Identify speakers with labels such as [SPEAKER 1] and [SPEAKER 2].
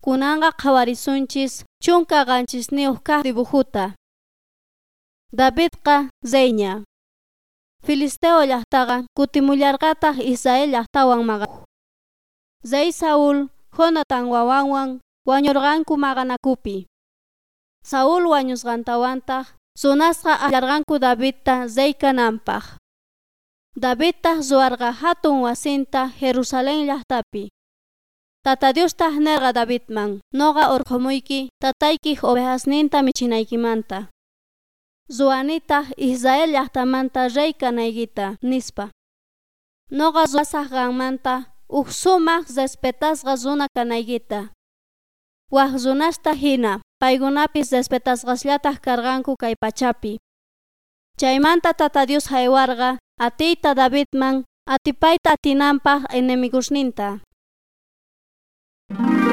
[SPEAKER 1] kunanga qhawarisunchis chunka qanchisniyuq kaq dibujuta. Davidqa Zeña. Filisteo llaqtaqa kutimullarqataq Israel llaqtawan maqakuq. Zey Saúl Jonatan wawanwan wañurqanku maqanakupi. Saúl wañusqantawantaq sunasqa allarqanku Davidta Zey kananpaq. Davidtaq suwarqa hatun wasinta Jerusalén llaqtapi. Tata Diostaq nerqa Davidman, noqa urqumuyki tataykik ovejasninta michinaykimanta. Zuanitaq Israel llaqtamanta rey kanaykita nispa. Noqa suwasaq qanmanta sumaq respetasqa runa kanaykita. Waq runasta hina paykunapis respetasqasllataq karqanku kay pachapi. Chaymanta Tata Dios haywarqa atiyta Davidman atipayta atinanpaq enemigusninta.